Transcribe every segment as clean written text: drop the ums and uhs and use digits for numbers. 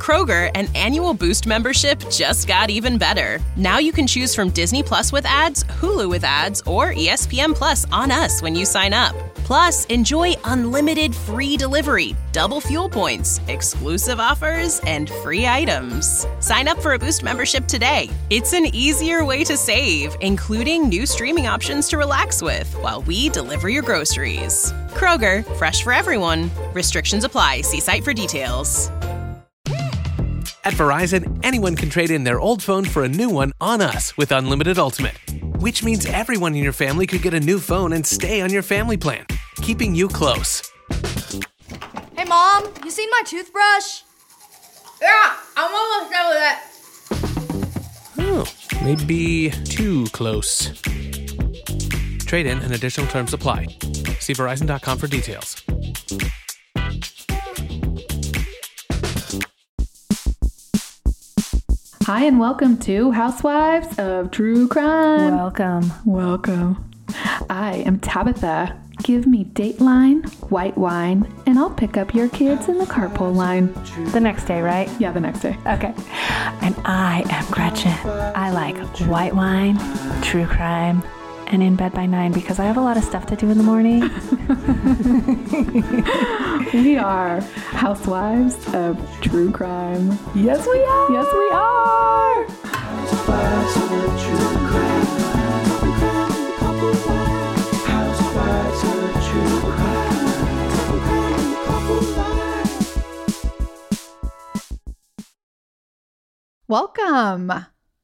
Kroger, an annual Boost membership just got even better. Now you can choose from Disney Plus with ads, Hulu with ads, or ESPN Plus on us when you sign up. Plus, enjoy unlimited free delivery, double fuel points, exclusive offers, and free items. Sign up for a Boost membership today. It's an easier way to save, including new streaming options to relax with while we deliver your groceries. Kroger, fresh for everyone. Restrictions apply. See site for details. At Verizon, anyone can trade in their old phone for a new one on us with Unlimited Ultimate, which means everyone in your family could get a new phone and stay on your family plan, keeping you close. Hey, Mom, you seen my toothbrush? Yeah, I'm almost done with it. Oh, maybe too close. Trade in and additional terms apply. See Verizon.com for details. Hi, and welcome to Housewives of True Crime. Welcome. I am Tabitha. Give me Dateline, white wine, and I'll pick up your kids in the carpool line. The next day, right? Yeah, the next day. Okay. And I am Gretchen. I like white wine, true crime, and in bed by 9 because I have a lot of stuff to do in the morning. We are Housewives of True Crime. Yes, we are. Yes, we are. Housewives of True Crime. Housewives of True Crime. Welcome.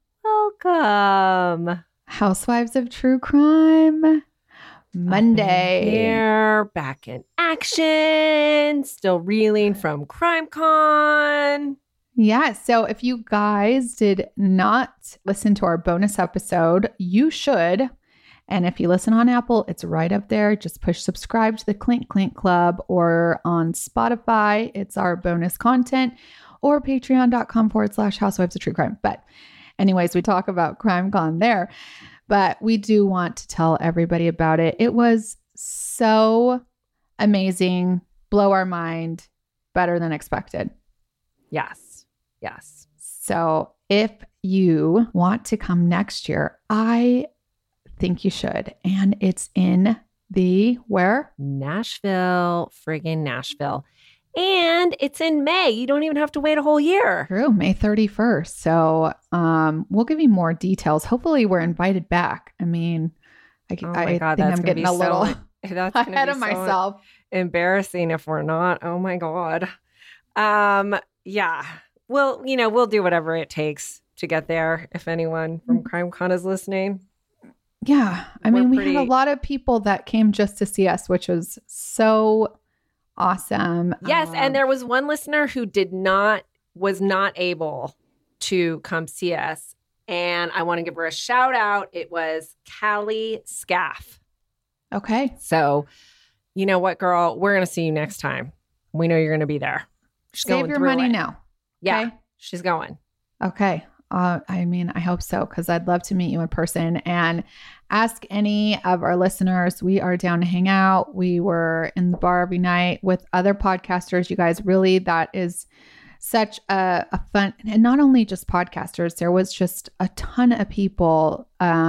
Housewives of True Crime. Monday. Here, back in action, still reeling from CrimeCon. Yeah, so if you guys did not listen to our bonus episode, you should. And if you listen on Apple, it's right up there. Just push subscribe to the Clink Clink Club, or on Spotify, it's our bonus content, or patreon.com/Housewives of True Crime. But anyways, we talk about CrimeCon there. But we do want to tell everybody about it. It was so amazing, blow our mind, better than expected. Yes. So if you want to come next year, I think you should. And it's in where? Nashville. And it's in May. You don't even have to wait a whole year. True, May 31st. So we'll give you more details. Hopefully we're invited back. I mean, I think I'm getting a little ahead of myself. Embarrassing if we're not. Oh my God. Yeah. Well, we'll do whatever it takes to get there if anyone from CrimeCon is listening. Yeah. I mean, we had a lot of people that came just to see us, which was so awesome. Yes, and there was one listener who was not able to come see us, and I want to give her a shout out. It was Callie Scaff. Okay. So, you know what, girl? We're going to see you next time. We know you're going to be there. Save your money now. Yeah, okay? She's going. Okay. I mean, I hope so, because I'd love to meet you in person and ask any of our listeners. We are down to hang out. We were in the bar every night with other podcasters. You guys, really, that is such a fun, and not only just podcasters, there was just a ton of people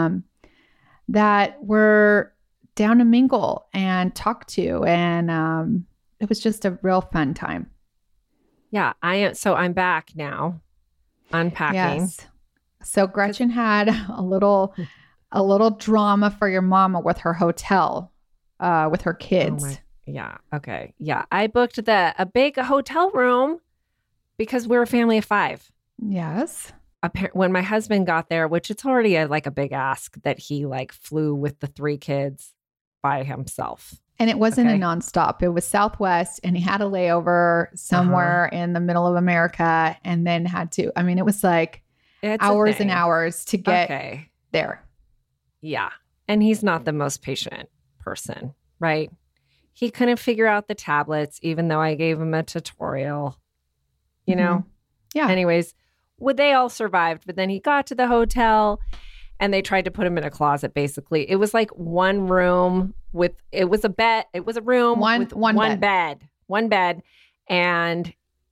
that were down to mingle and talk to. And it was just a real fun time. Yeah, I'm back now. Unpacking. Yes. So Gretchen had a little drama for your mama with her hotel, with her kids. Yeah. Okay. Yeah. I booked a big hotel room because we're a family of 5. Yes. When my husband got there, which it's already a big ask that he flew with the 3 kids by himself. And it wasn't a nonstop. It was Southwest, and he had a layover somewhere in the middle of America, and then it was hours and hours to get there. Yeah. And he's not the most patient person, right? He couldn't figure out the tablets, even though I gave him a tutorial, you know? Yeah. Anyways, they all survived, but then he got to the hotel and they tried to put him in a closet, basically. It was one room it was a bed. It was a room with one bed. And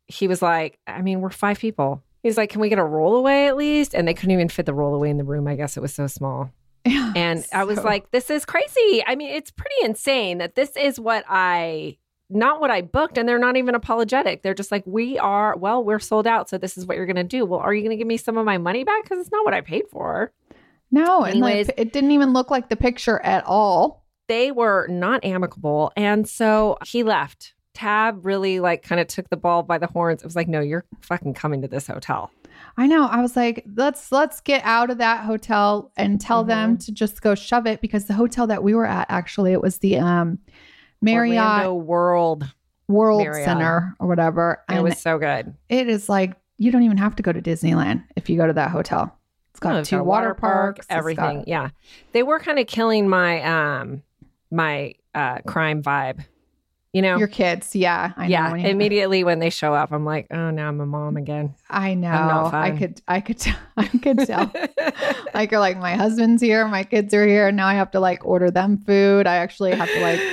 he was like, I mean, we're 5 people. He's like, can we get a rollaway at least? And they couldn't even fit the rollaway in the room. I guess it was so small. Yeah, And I was like, this is crazy. I mean, it's pretty insane that this is not what I booked. And they're not even apologetic. They're just like, we're sold out. So this is what you're going to do. Well, are you going to give me some of my money back? Because it's not what I paid for. No. Anyways, and it didn't even look like the picture at all. They were not amicable. And so he left. Tab really kind of took the ball by the horns. It was like, no, you're fucking coming to this hotel. I know. I was like, let's get out of that hotel and tell them to just go shove it, because the hotel that we were at, actually, it was the Marriott Orlando World Marriott. Center or whatever. And it was so good. It is like, you don't even have to go to Disneyland if you go to that hotel. It's got 2 water parks, everything. Yeah. They were kind of killing my my crime vibe. You know, your kids. Yeah. I know. Immediately when they show up, I'm like, oh, now I'm a mom again. I know. I could tell. Like, you're like, my husband's here, my kids are here. Now I have to order them food. I actually have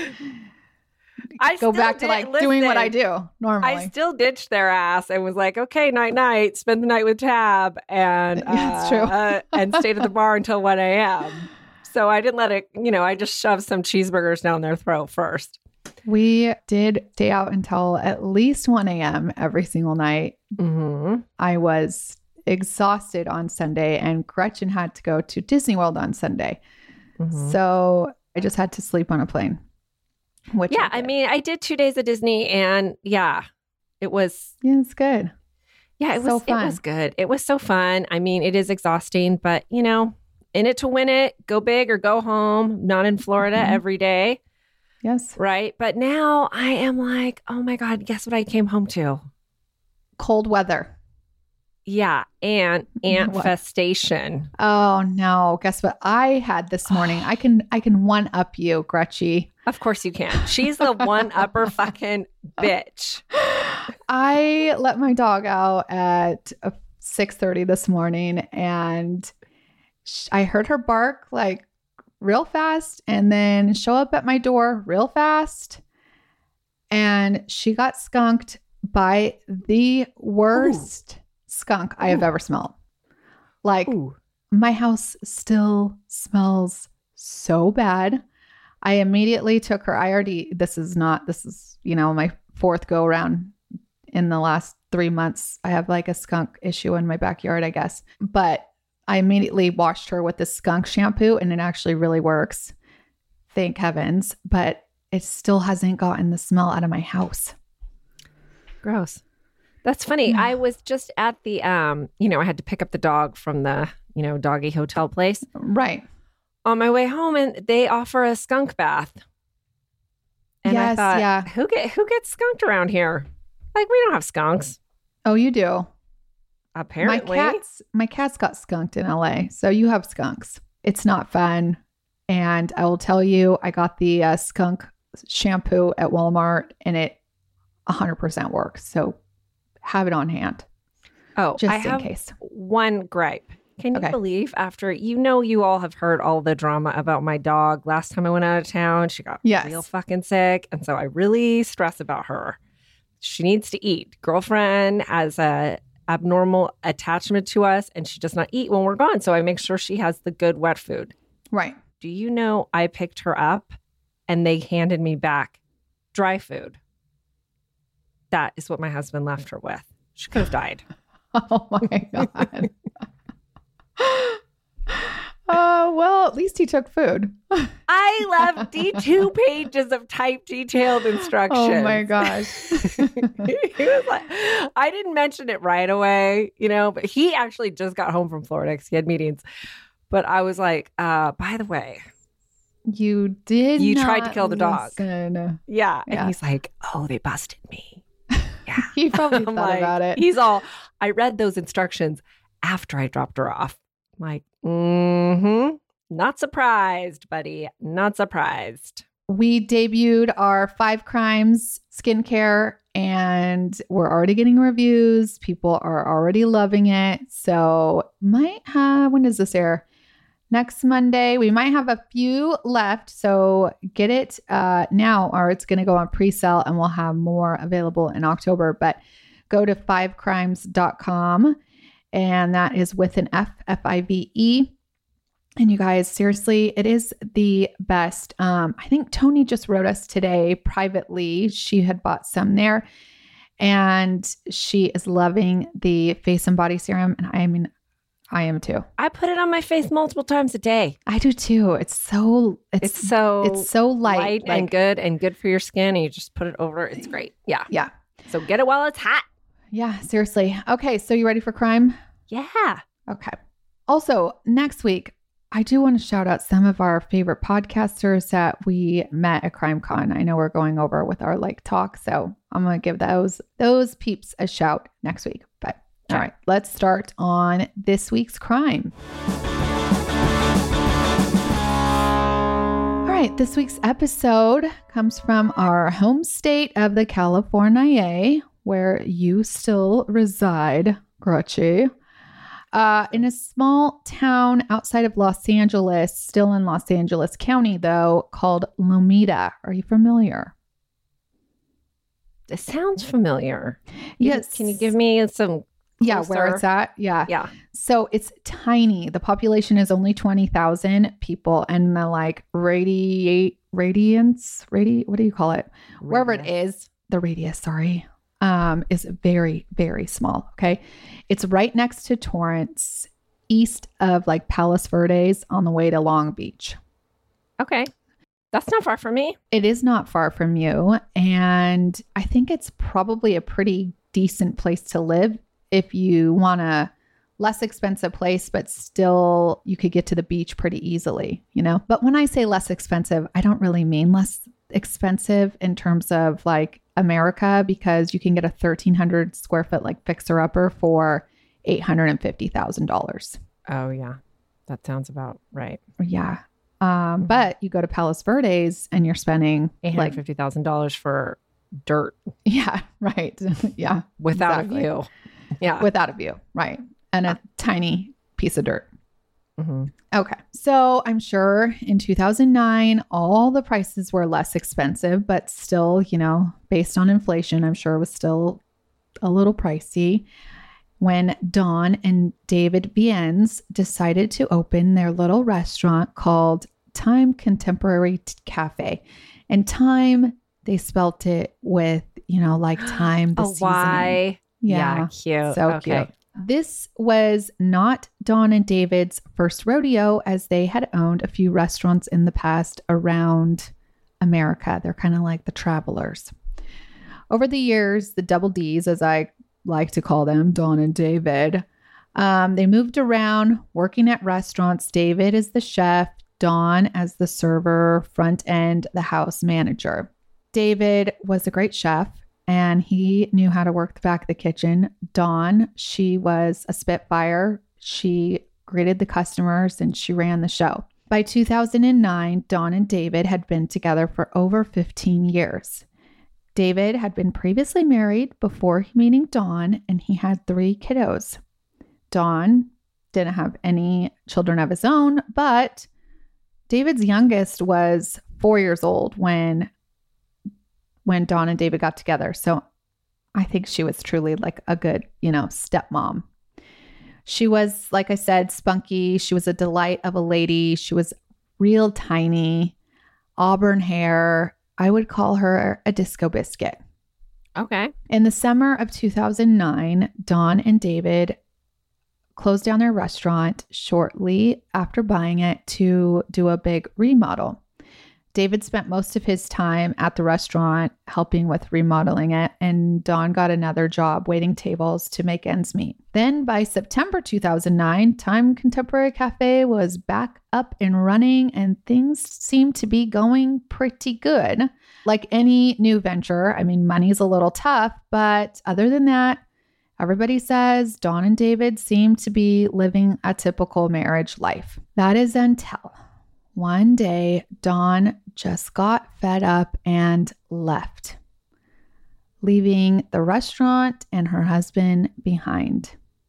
to go back to doing what I do normally. I still ditched their ass and was like, okay, night, spend the night with Tab, and that's true. and stayed at the bar until 1 a.m. So I didn't let it, I just shoved some cheeseburgers down their throat first. We did stay out until at least 1 a.m. every single night. Mm-hmm. I was exhausted on Sunday, and Gretchen had to go to Disney World on Sunday. Mm-hmm. So I just had to sleep on a plane. I mean, I did 2 days of Disney, and it was. Yeah, it's good. Yeah, it was so fun. It was good. It was so fun. I mean, it is exhausting, but in it to win it, go big or go home, not in Florida every day. Yes. Right. But now I am like, oh my God, guess what I came home to? Cold weather. Yeah. And infestation. Oh no. Guess what I had this morning? I can one up you, Gretchy. Of course you can. She's the one upper fucking bitch. I let my dog out at 6:30 this morning, and I heard her bark real fast and then show up at my door real fast. And she got skunked by the worst skunk I have ever smelled. My house still smells so bad. I immediately took her IRD. This is my 4th go around in the last 3 months. I have a skunk issue in my backyard, I guess. But I immediately washed her with the skunk shampoo, and it actually really works. Thank heavens. But it still hasn't gotten the smell out of my house. Gross. That's funny. Yeah. I was just at the, I had to pick up the dog from the, doggy hotel place. Right. On my way home, and they offer a skunk bath. And yes, I thought, who gets skunked around here? We don't have skunks. Oh, you do? Apparently. My cats got skunked in LA. So you have skunks. It's not fun. And I will tell you, I got the skunk shampoo at Walmart, and it 100% works. So have it on hand. Oh, just I in have case. One gripe. Can you believe after, you all have heard all the drama about my dog. Last time I went out of town, she got real fucking sick. And so I really stress about her. She needs to eat. Girlfriend has a abnormal attachment to us, and she does not eat when we're gone. So I make sure she has the good wet food. Right. Do you know I picked her up and they handed me back dry food? That is what my husband left her with. She could have died. Oh my God. Well, at least he took food. I left 2 pages of typed detailed instructions. Oh my gosh. He was like, I didn't mention it right away, but he actually just got home from Florida because he had meetings. But I was like, by the way, you tried to kill the dog. Yeah. And he's like, oh, they busted me. Yeah. He probably thought about it. He's all, I read those instructions after I dropped her off. I'm like, not surprised, buddy. Not surprised. We debuted our 5 Crimes skincare, and we're already getting reviews. People are already loving it. So might have, when does this air? Next Monday. We might have a few left. So get it now, or it's going to go on pre-sale, and we'll have more available in October. But go to fivecrimes.com, and that is with an F, F-I-V-E. And you guys, seriously, it is the best. I think Tony just wrote us today privately. She had bought some there, and she is loving the face and body serum. And I am too. I put it on my face multiple times a day. I do too. It's so light and good for your skin. And you just put it over. It's great. Yeah. Yeah. So get it while it's hot. Yeah, seriously. Okay. So you ready for crime? Yeah. Okay. Also, next week, I do want to shout out some of our favorite podcasters that we met at CrimeCon. I know we're going over with our talk, so I'm going to give those peeps a shout next week. But all right, let's start on this week's crime. All right, this week's episode comes from our home state of the California, where you still reside, Grouchy. In a small town outside of Los Angeles, still in Los Angeles County, though, called Lomita. Are you familiar? It sounds familiar. Yes. Can you give me some closer? Yeah, where it's at? Yeah. So it's tiny. The population is only 20,000 people, and the radiance, what do you call it? Radius. Wherever it is, the radius, sorry. Is very, very small. Okay. It's right next to Torrance, east of Palos Verdes on the way to Long Beach. Okay. That's not far from me. It is not far from you. And I think it's probably a pretty decent place to live if you want a less expensive place, but still you could get to the beach pretty easily, But when I say less expensive, I don't really mean less expensive in terms of America, because you can get a 1,300 square foot fixer upper for $850,000. Oh yeah, that sounds about right. Yeah, but you go to Palos Verdes and you're spending $850,000 for dirt. Yeah, right. Yeah, without a view. Yeah, without a view, right, and a tiny piece of dirt. Mm-hmm. Okay. So I'm sure in 2009, all the prices were less expensive, but still, based on inflation, I'm sure it was still a little pricey when Dawn and David Bienz decided to open their little restaurant called Time Contemporary Cafe. And time, they spelt it with, time, the seasoning. Y. Yeah, cute. So cute. This was not Dawn and David's first rodeo, as they had owned a few restaurants in the past around America. They're kind of like the travelers. Over the years, the Double Ds, as I like to call them, Dawn and David, they moved around working at restaurants. David is the chef, Dawn as the server, front end, the house manager. David was a great chef, and he knew how to work the back of the kitchen. Dawn, she was a spitfire. She greeted the customers and she ran the show. By 2009, Dawn and David had been together for over 15 years. David had been previously married before meeting Dawn, and he had 3 kiddos. Dawn didn't have any children of his own, but David's youngest was 4 years old when Dawn and David got together. So I think she was truly a good, stepmom. She was, like I said, spunky. She was a delight of a lady. She was real tiny, auburn hair. I would call her a disco biscuit. Okay. In the summer of 2009, Dawn and David closed down their restaurant shortly after buying it to do a big remodel. David spent most of his time at the restaurant helping with remodeling it, and Dawn got another job waiting tables to make ends meet. Then by September 2009, Time Contemporary Cafe was back up and running, and things seemed to be going pretty good. Like any new venture, money's a little tough, but other than that, everybody says Dawn and David seem to be living a typical marriage life. That is until one day, Dawn just got fed up and left, leaving the restaurant and her husband behind.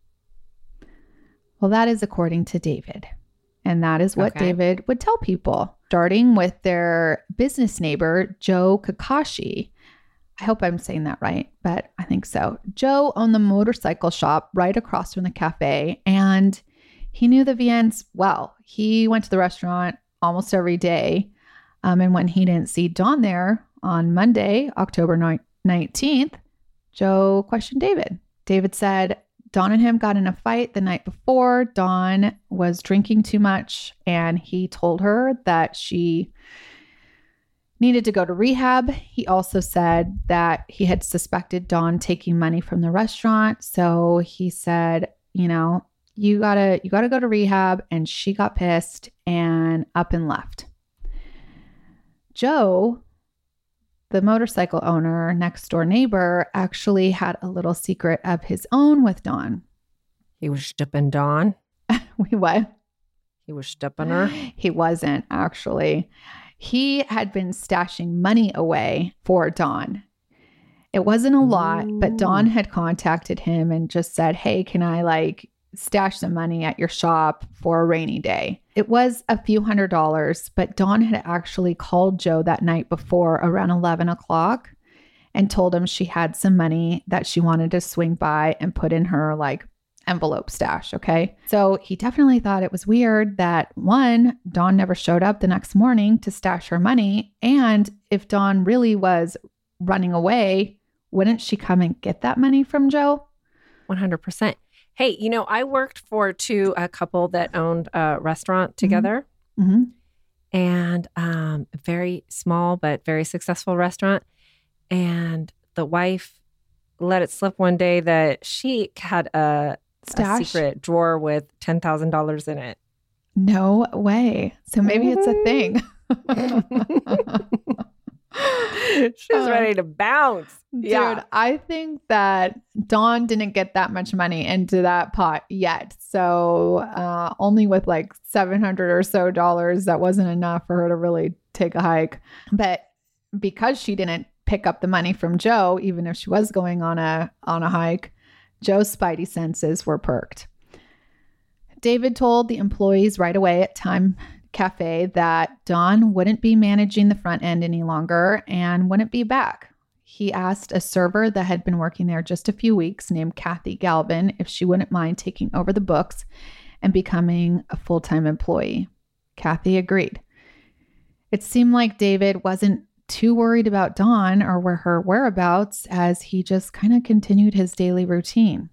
Well, that is according to David. And that is what David would tell people, starting with their business neighbor, Joe Kakashi. I hope I'm saying that right, but I think so. Joe owned the motorcycle shop right across from the cafe, and he knew the Viennes well. He went to the restaurant almost every day. And when he didn't see Dawn there on Monday, October 19th, Joe questioned David. David said Dawn and him got in a fight the night before. Dawn was drinking too much, and he told her that she needed to go to rehab. He also said that he had suspected Dawn taking money from the restaurant. So he said, you gotta go to rehab. And she got pissed and up and left. Joe, the motorcycle owner, next door neighbor, actually had a little secret of his own with Dawn. He was stipping Dawn? What? He was stipping her? He wasn't, actually. He had been stashing money away for Dawn. It wasn't a lot, but Dawn had contacted him and just said, hey, can I stash some money at your shop for a rainy day? It was a few $100s, but Dawn had actually called Joe that night before around 11 o'clock and told him she had some money that she wanted to swing by and put in her envelope stash. Okay. So he definitely thought it was weird that one, Dawn never showed up the next morning to stash her money. And if Dawn really was running away, wouldn't she come and get that money from Joe? 100%. Hey, I worked for a couple that owned a restaurant together, and a very small but very successful restaurant. And the wife let it slip one day that she had a secret drawer with $10,000 in it. No way. So maybe it's a thing. She's ready to bounce. Dude, I think that Dawn didn't get that much money into that pot yet. So only with $700 or so, that wasn't enough for her to really take a hike. But because she didn't pick up the money from Joe, even if she was going on a hike, Joe's spidey senses were perked. David told the employees right away at Time Cafe that Dawn wouldn't be managing the front end any longer and wouldn't be back. He asked a server that had been working there just a few weeks named Kathy Galvin if she wouldn't mind taking over the books and becoming a full-time employee. Kathy agreed. It seemed like David wasn't too worried about Dawn or her whereabouts as he just kind of continued his daily routine.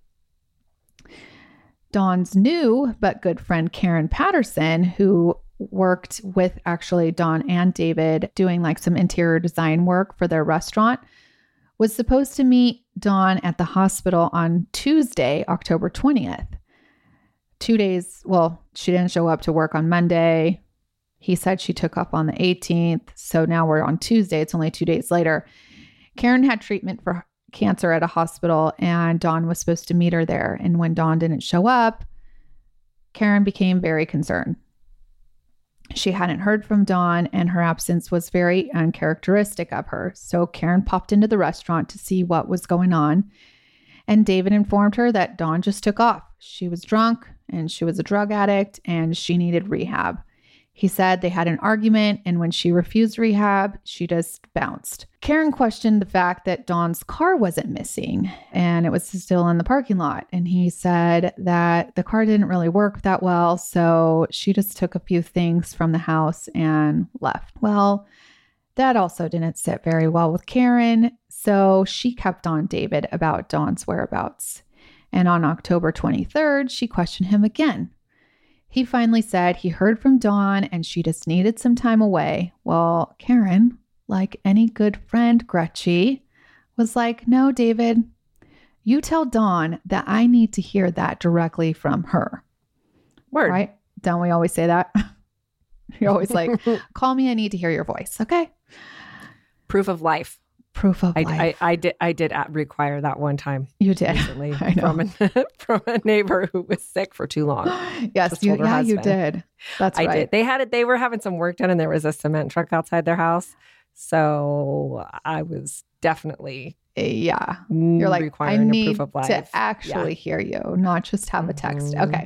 Dawn's new but good friend Karen Patterson, who worked with actually Dawn and David doing some interior design work for their restaurant, was supposed to meet Dawn at the hospital on Tuesday, October 20th. 2 days, she didn't show up to work on Monday. He said she took off on the 18th. So now we're on Tuesday. It's only 2 days later. Karen had treatment for cancer at a hospital, and Dawn was supposed to meet her there. And when Dawn didn't show up, Karen became very concerned. She hadn't heard from Dawn, and her absence was very uncharacteristic of her. So Karen popped into the restaurant to see what was going on. And David informed her that Dawn just took off. She was drunk and she was a drug addict and she needed rehab. He said they had an argument, and when she refused rehab, she just bounced. Karen questioned the fact that Dawn's car wasn't missing and it was still in the parking lot. And he said that the car didn't really work that well, so she just took a few things from the house and left. Well, that also didn't sit very well with Karen, so she kept on David about Dawn's whereabouts. And on October 23rd, she questioned him again. He finally said he heard from Dawn and she just needed some time away. Well, Karen, like any good friend, Gretchen, was like, no, David, you tell Dawn that I need to hear that directly from her. Word. Right? Don't we always say that? You're always like, call me, I need to hear your voice. Okay. Proof of life. Proof of life. I did require that one time. You did recently from a neighbor who was sick for too long. Yes, you did. That's right. I did. They were having some work done, and there was a cement truck outside their house. So I was definitely You're like, requiring I need a proof of life to actually hear you, not just have a text. Okay.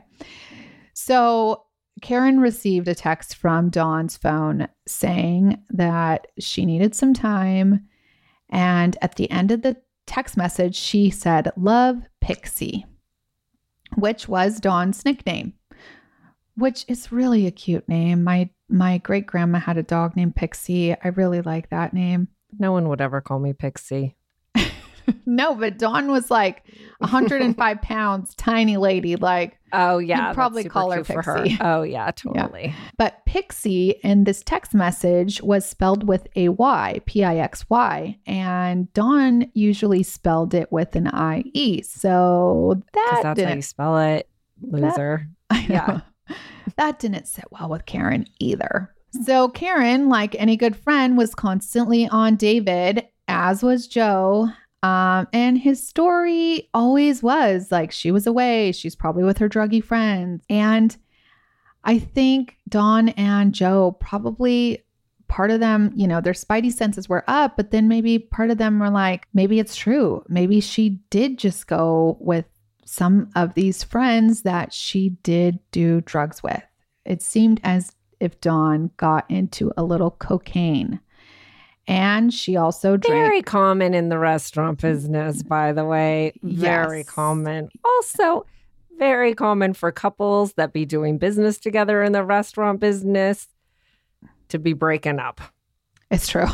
So Karen received a text from Dawn's phone saying that she needed some time And at the end of the text message, she said, "Love, Pixie," which was Dawn's nickname, which is really a cute name. My great grandma had a dog named Pixie. I really like that name. No one would ever call me Pixie. No, but Dawn was like 105 pounds, tiny lady. Like, oh yeah, you'd probably call her Pixie. For her. Oh yeah, totally. Yeah. But Pixie in this text message was spelled with a Y, Pixy, and Dawn usually spelled it with an IE. So that's how you spell it, loser. Yeah, that didn't sit well with Karen either. So Karen, like any good friend, was constantly on David, as was Joe. And his story always was like, she was away. She's probably with her druggy friends. And I think Dawn and Joe probably, part of them, you know, their spidey senses were up, but then maybe part of them were like, maybe it's true. Maybe she did just go with some of these friends that she did do drugs with. It seemed as if Dawn got into a little cocaine. And she also drank. Very common in the restaurant business, by the way. Very common. Also, very common for couples that be doing business together in the restaurant business to be breaking up. It's true.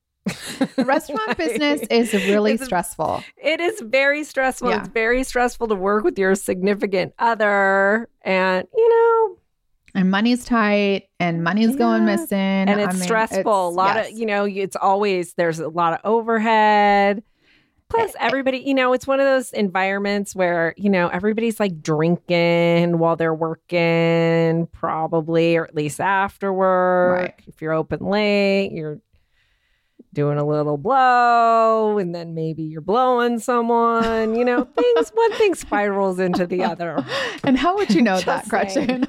The restaurant business is really stressful. It is very stressful. Yeah. It's very stressful to work with your significant other. And, you know, and money's tight and money's going missing. And it's stressful. A lot of, you know, it's always, there's a lot of overhead. Plus everybody, you know, it's one of those environments where, you know, everybody's like drinking while they're working, probably, or at least after work. Right. If you're open late, you're doing a little blow, and then maybe you're blowing someone, you know, one thing spirals into the other. And how would you know that, Gretchen?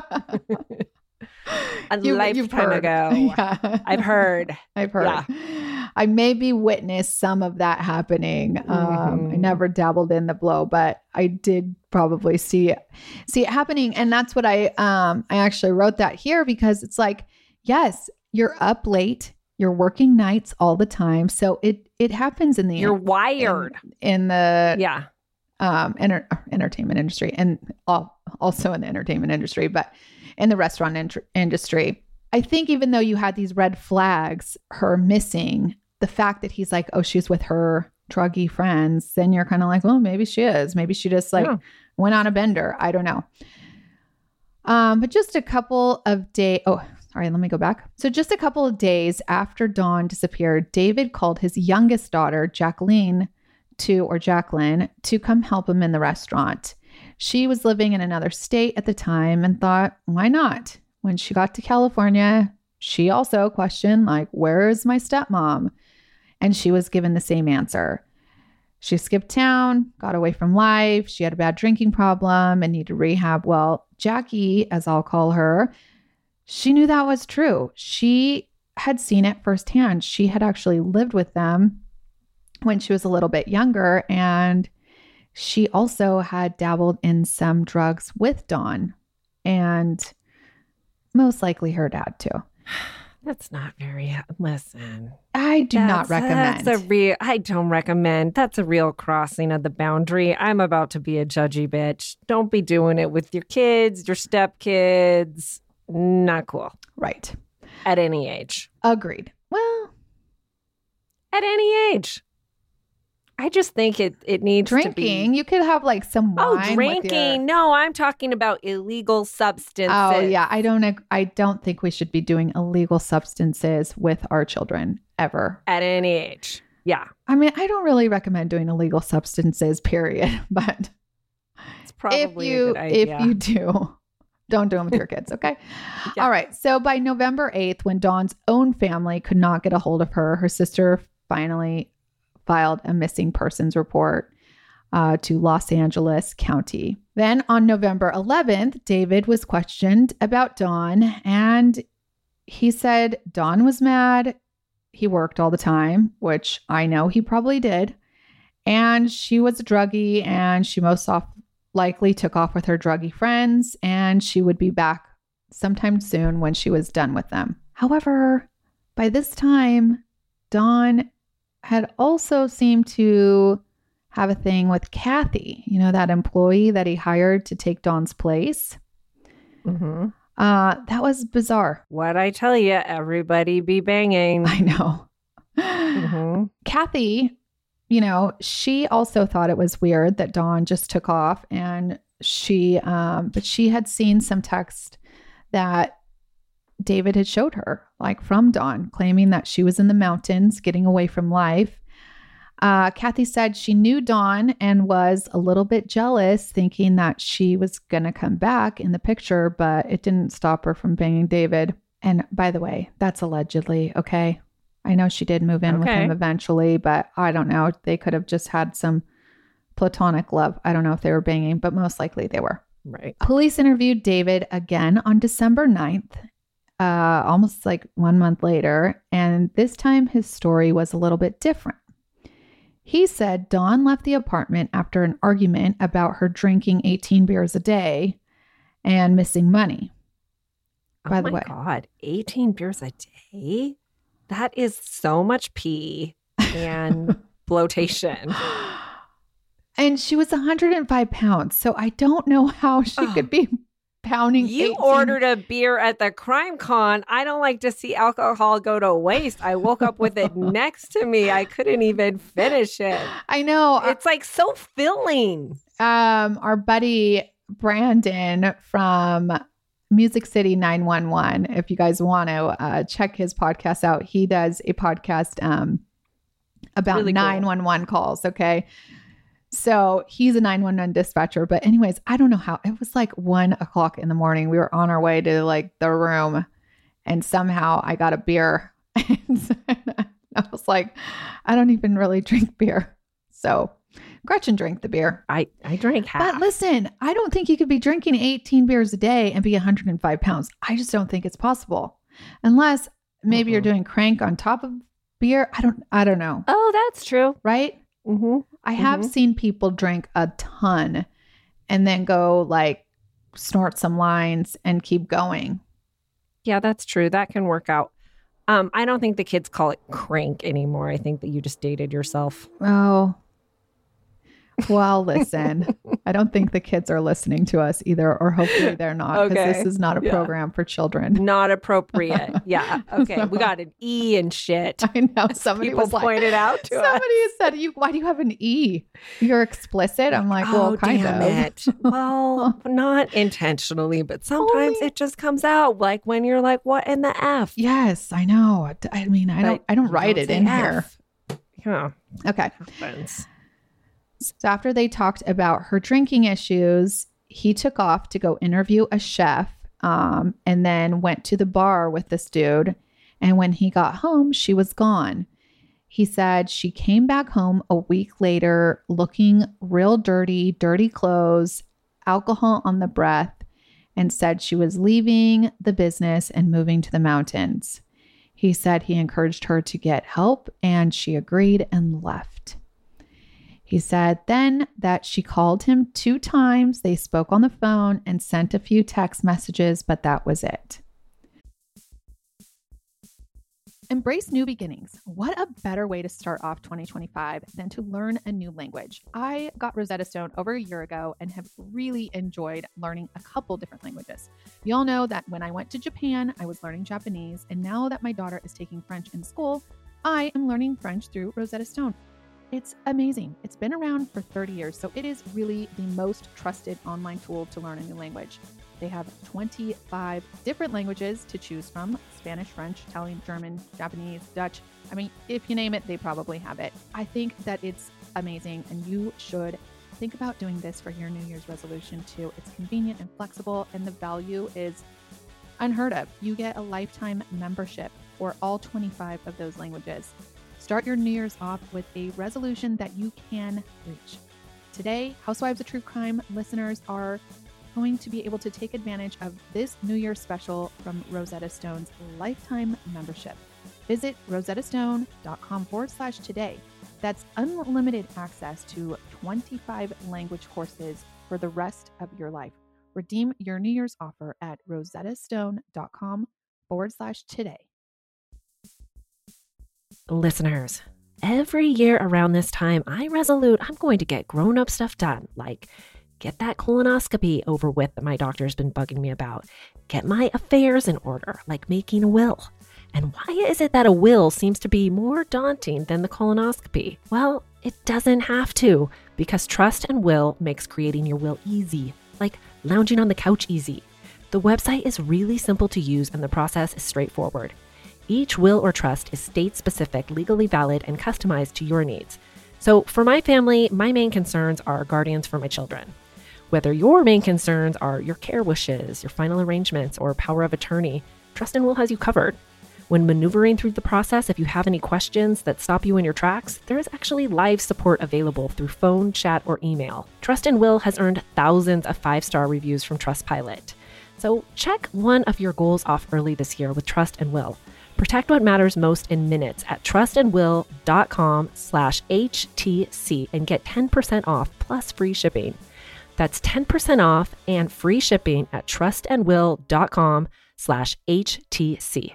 A lifetime ago. Yeah. I've heard. Yeah. I maybe witnessed some of that happening. I never dabbled in the blow, but I did probably see it happening. And that's what I actually wrote that here, because it's like, yes, you're up late, you're working nights all the time. So it happens in the You're wired in the entertainment industry, and also in the entertainment industry, but in the restaurant industry. I think even though you had these red flags, her missing, the fact that he's like, oh, she's with her druggy friends, then you're kind of like, well, maybe she is. Maybe she just went on a bender. I don't know. But just a couple of days. Oh, sorry. Let me go back. So just a couple of days after Dawn disappeared, David called his youngest daughter, Jacqueline, to come help him in the restaurant. She was living in another state at the time and thought, why not? When she got to California, she also questioned, like, where is my stepmom? And she was given the same answer. She skipped town, got away from life. She had a bad drinking problem and needed rehab. Well, Jackie, as I'll call her, she knew that was true. She had seen it firsthand. She had actually lived with them when she was a little bit younger, and she also had dabbled in some drugs with Dawn, and most likely her dad too. That's not very, listen. I do not recommend. I don't recommend. That's a real crossing of the boundary. I'm about to be a judgy bitch. Don't be doing it with your kids, your stepkids. Not cool. Right. At any age. Agreed. Well, at any age. I just think it needs drinking. To be... You could have like some wine. Oh, drinking. No, I'm talking about illegal substances. Oh, yeah. I don't think we should be doing illegal substances with our children ever. At any age. Yeah. I mean, I don't really recommend doing illegal substances, period. But it's probably a good idea. If you do, don't do them with your kids, okay? Yeah. All right. So by November 8th, when Dawn's own family could not get a hold of her, her sister finally filed a missing persons report to Los Angeles County. Then on November 11th, David was questioned about Dawn, and he said Dawn was mad. He worked all the time, which I know he probably did. And she was a druggie, and she most likely took off with her druggie friends, and she would be back sometime soon when she was done with them. However, by this time, Dawn had also seemed to have a thing with Kathy, that employee that he hired to take Dawn's place. Mm-hmm. That was bizarre. What'd I tell you? Everybody be banging. I know. Mm-hmm. Kathy, she also thought it was weird that Dawn just took off, and but she had seen some text that David had showed her, like from Dawn, claiming that she was in the mountains getting away from life. Kathy said she knew Dawn and was a little bit jealous, thinking that she was going to come back in the picture, but it didn't stop her from banging David. And by the way, that's allegedly, okay? I know she did move in with him eventually, but I don't know. They could have just had some platonic love. I don't know if they were banging, but most likely they were. Right. Police interviewed David again on December 9th, almost like 1 month later. And this time his story was a little bit different. He said Dawn left the apartment after an argument about her drinking 18 beers a day and missing money. By the way. Oh my God, 18 beers a day? That is so much pee and bloatation. And she was 105 pounds, so I don't know how she could be pounding. You ordered a beer at the crime con. I don't like to see alcohol go to waste. I woke up with it next to me. I couldn't even finish it. I know. It's like so filling. Our buddy Brandon from Music City 911, if you guys want to check his podcast out, he does a podcast about really 911 calls. Okay. So he's a 911 dispatcher. But anyways, I don't know how. It was like 1 o'clock in the morning. We were on our way to like the room, and somehow I got a beer. And I was like, I don't even really drink beer. So Gretchen drank the beer. I drank half. But listen, I don't think you could be drinking 18 beers a day and be 105 pounds. I just don't think it's possible. Unless maybe you're doing crank on top of beer. I don't know. Oh, that's true. Right? Mm-hmm. I have seen people drink a ton and then go like snort some lines and keep going. Yeah, that's true. That can work out. I don't think the kids call it crank anymore. I think that you just dated yourself. Oh, well, listen, I don't think the kids are listening to us either, or hopefully they're not, because this is not a program for children. Not appropriate. Yeah. Okay. We got an E and shit. I know. Somebody was pointed out to us. Somebody said, why do you have an E? You're explicit. I'm like, well, kind of. It. Well, not intentionally, but sometimes it just comes out like when you're like, what in the F? Yes, I know. I mean, I don't write it in here. Yeah. Okay. Happens. So after they talked about her drinking issues, he took off to go interview a chef, and then went to the bar with this dude. And when he got home, she was gone. He said she came back home a week later looking real dirty clothes, alcohol on the breath, and said she was leaving the business and moving to the mountains. He said he encouraged her to get help, and she agreed and left. He said then that she called him 2 times. They spoke on the phone and sent a few text messages, but that was it. Embrace new beginnings. What a better way to start off 2025 than to learn a new language. I got Rosetta Stone over a year ago and have really enjoyed learning a couple different languages. You all know that when I went to Japan, I was learning Japanese, and now that my daughter is taking French in school, I am learning French through Rosetta Stone. It's amazing. It's been around for 30 years, so it is really the most trusted online tool to learn a new language. They have 25 different languages to choose from: Spanish, French, Italian, German, Japanese, Dutch. I mean, if you name it, they probably have it. I think that it's amazing, and you should think about doing this for your New Year's resolution too. It's convenient and flexible, and the value is unheard of. You get a lifetime membership for all 25 of those languages. Start your New Year's off with a resolution that you can reach. Today, Housewives of True Crime listeners are going to be able to take advantage of this New Year's special from Rosetta Stone's lifetime membership. Visit rosettastone.com/today. That's unlimited access to 25 language courses for the rest of your life. Redeem your New Year's offer at rosettastone.com/today. Listeners, Every year around this time, I'm going to get grown-up stuff done, like get that colonoscopy over with that my doctor's been bugging me about. Get my affairs in order, like making a will. And why is it that a will seems to be more daunting than the colonoscopy? Well, it doesn't have to, because Trust and Will makes creating your will easy, like lounging on the couch easy. The website is really simple to use and the process is straightforward. Each will or trust is state-specific, legally valid, and customized to your needs. So for my family, my main concerns are guardians for my children. Whether your main concerns are your care wishes, your final arrangements, or power of attorney, Trust and Will has you covered. When maneuvering through the process, if you have any questions that stop you in your tracks, there is actually live support available through phone, chat, or email. Trust and Will has earned thousands of 5-star reviews from Trustpilot. So check one of your goals off early this year with Trust and Will. Protect what matters most in minutes at trustandwill.com/HTC and get 10% off plus free shipping. That's 10% off and free shipping at trustandwill.com/HTC.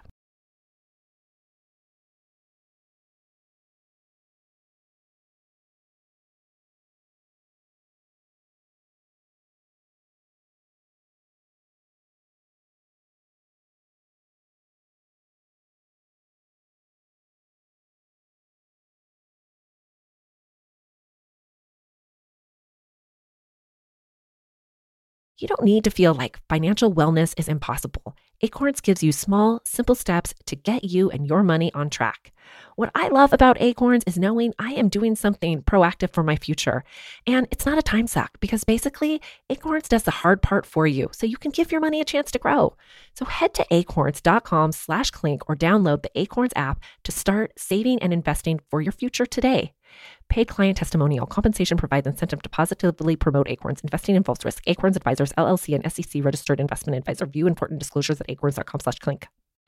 You don't need to feel like financial wellness is impossible. Acorns gives you small, simple steps to get you and your money on track. What I love about Acorns is knowing I am doing something proactive for my future. And it's not a time suck because basically Acorns does the hard part for you so you can give your money a chance to grow. So head to acorns.com/clink or download the Acorns app to start saving and investing for your future today. Paid client testimonial. Compensation provides incentive to positively promote Acorns. Investing involves risk. Acorns Advisors, LLC, and SEC registered investment advisor. View important disclosures at acorns.com/clink.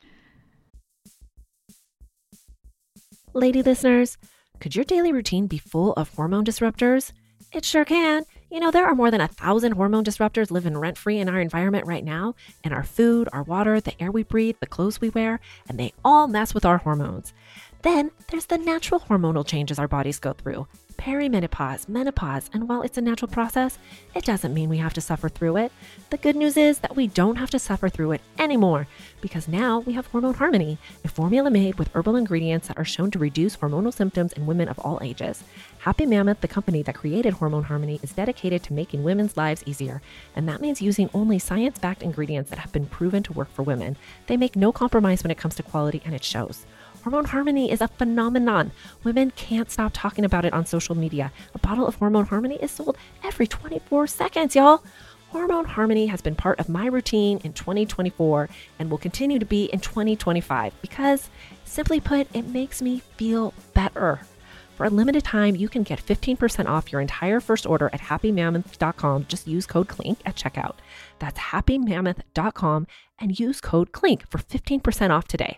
Lady listeners, could your daily routine be full of hormone disruptors? It sure can. You know, there are more than 1,000 hormone disruptors living rent-free in our environment right now, in our food, our water, the air we breathe, the clothes we wear, and they all mess with our hormones. Then there's the natural hormonal changes our bodies go through, perimenopause, menopause, and while it's a natural process, it doesn't mean we have to suffer through it. The good news is that we don't have to suffer through it anymore, because now we have Hormone Harmony, a formula made with herbal ingredients that are shown to reduce hormonal symptoms in women of all ages. Happy Mammoth, the company that created Hormone Harmony, is dedicated to making women's lives easier, and that means using only science-backed ingredients that have been proven to work for women. They make no compromise when it comes to quality, and it shows. Hormone Harmony is a phenomenon. Women can't stop talking about it on social media. A bottle of Hormone Harmony is sold every 24 seconds, y'all. Hormone Harmony has been part of my routine in 2024 and will continue to be in 2025 because, simply put, it makes me feel better. For a limited time, you can get 15% off your entire first order at happymammoth.com. Just use code CLINK at checkout. That's happymammoth.com and use code CLINK for 15% off today.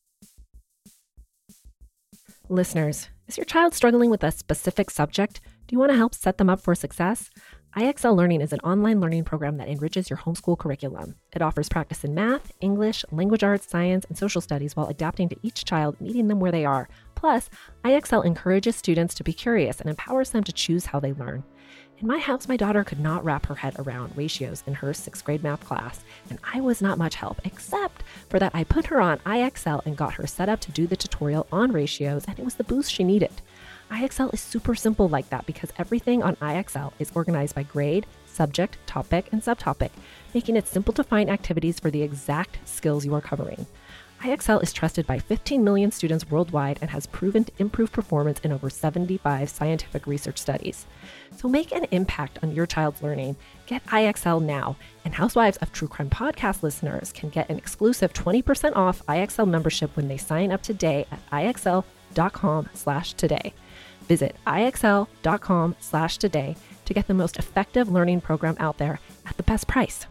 Listeners, is your child struggling with a specific subject? Do you want to help set them up for success? IXL Learning is an online learning program that enriches your homeschool curriculum. It offers practice in math, English, language arts, science, and social studies while adapting to each child, meeting them where they are. Plus, IXL encourages students to be curious and empowers them to choose how they learn. In my house, my daughter could not wrap her head around ratios in her 6th grade math class, and I was not much help, except for that I put her on IXL and got her set up to do the tutorial on ratios, and it was the boost she needed. IXL is super simple like that because everything on IXL is organized by grade, subject, topic, and subtopic, making it simple to find activities for the exact skills you are covering. IXL is trusted by 15 million students worldwide and has proven to improve performance in over 75 scientific research studies. So make an impact on your child's learning. Get IXL now, and Housewives of True Crime podcast listeners can get an exclusive 20% off IXL membership when they sign up today at IXL.com/today. Visit IXL.com/today to get the most effective learning program out there at the best price.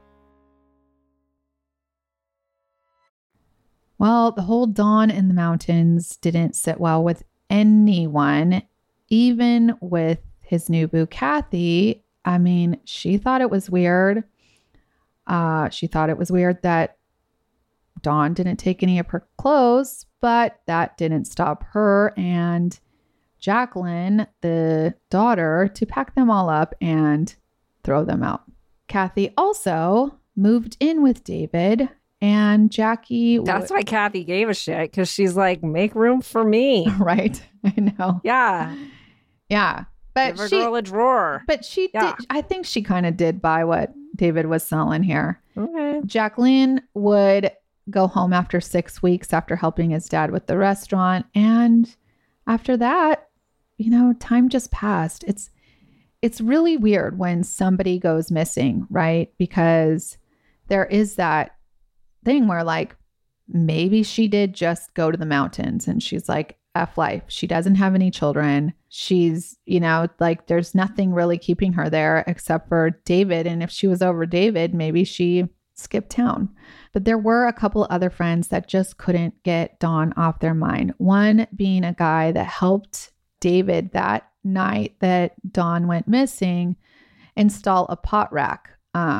Well, the whole Dawn in the mountains didn't sit well with anyone, even with his new boo, Kathy. I mean, she thought it was weird. She thought it was weird that Dawn didn't take any of her clothes, but that didn't stop her and Jacqueline, the daughter, to pack them all up and throw them out. Kathy also moved in with David, and Jackie... That's why Kathy gave a shit, because she's like, make room for me. Right? I know. Yeah. Yeah. But give a girl a drawer. But she did... I think she kind of did buy what David was selling here. Okay. Jacqueline would go home after 6 weeks after helping his dad with the restaurant, and after that, time just passed. It's really weird when somebody goes missing, right? Because there is that thing where like, maybe she did just go to the mountains and she's like, F life. She doesn't have any children. She's, like there's nothing really keeping her there except for David. And if she was over David, maybe she skipped town. But there were a couple other friends that just couldn't get Dawn off their mind. One being a guy that helped David that night that Dawn went missing install a pot rack